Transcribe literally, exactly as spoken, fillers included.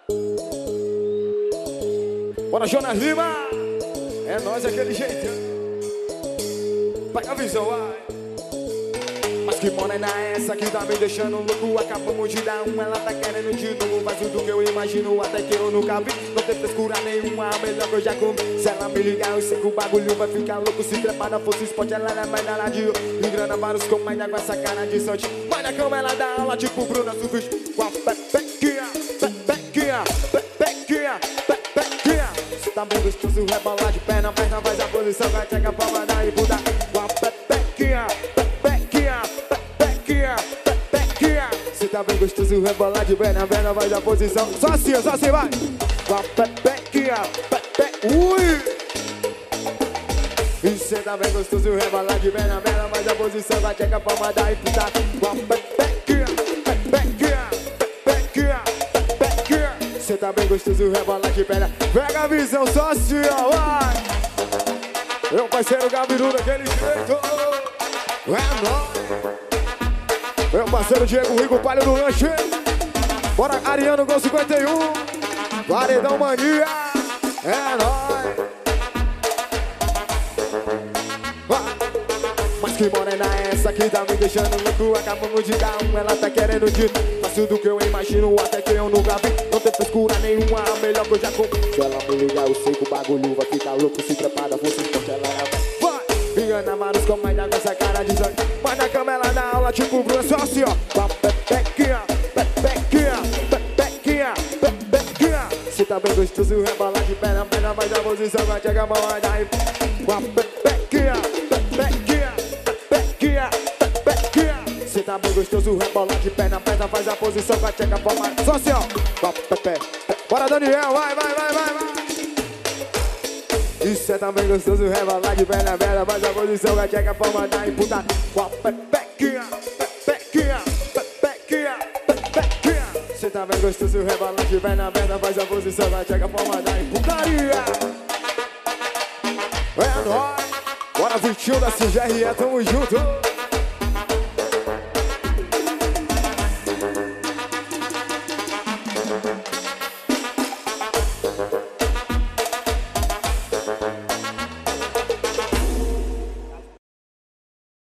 Bora, Jonas Lima. É nóis, aquele jeito. Pega a visão, vai. Mas que morena é essa que tá me deixando louco? Acabamos de dar um, ela tá querendo de novo. Mas tudo que eu imagino, até que eu nunca vi. Não tem frescura nenhuma, a melhor que eu já comi. Se ela me ligar, eu sei que o bagulho vai ficar louco. Se prepara, fosse esporte, ela não vai dar de ouro. Engrana vários como ainda com essa cara de sorte. Mas na cama ela dá aula tipo Bruna Sufis. Com a pepequinha, pepequinha, pepequinha, pepequinha. Se tá bem gostoso, rebolar de perna, perna faz a posição, vai chegar pra mandar e puta. Com a pepequinha, pepequinha, pepequinha, pepequinha. Se tá bem gostoso, rebolar de perna, perna faz a posição. Só assim, só assim, vai. Com a pepequinha, pepe... Ui! E cê tá bem gostoso, rebolar de perna, perna faz a posição, vai chegar pra mandar e puta. Com a pepequinha, pepequinha, pepequinha, pepequinha. Cê tá bem gostoso, rebolar de perna. Pega a visão, só assim, ó, vai. Meu parceiro Gabiru daquele jeito. É nóis. Meu parceiro Diego Rico, palho do lanche. Bora, Ariano, gol cinquenta e um. Paredão Mania. É nóis. Mas que morena é essa que tá me deixando louco? Acabamos de dar um, ela tá querendo de Mas tudo que eu imagino, até que eu nunca vi. Não tem frescura nenhuma, a melhor que eu já comi. Se ela me ligar, eu sei que o bagulho vai ficar louco. Se prepara, você esporte, ela vai. Engana Marus como ainda com essa cara de sangue. Mas na cama ela dá aula tipo Bruna, só assim, ó. Com a pepequinha, pepequinha, pepequinha, pepequinha. Se tá bem gostoso, rebolar de perna, perna faz a posição, vai chegar a mão, vai dar e... Com a pepequinha, pepequinha, pepequinha, pepequinha. Se tá bem gostoso, rebolar de perna, perna faz a posição, vai chegar a forma. Só assim, ó. Com a pepe. Bora, Daniel, vai, vai, vai, vai, vai. Isso é também gostoso, rebolar de perna, perna faz a posição, vai chegar pra mandar imputar. Com a pepequinha, pepequinha, pepequinha, pepequinha. Cê tá bem gostoso, rebolar de perna, perna faz a posição, vai chegar pra mandar imputaria. É nóis, bora vinte e um da C G R E, tamo junto.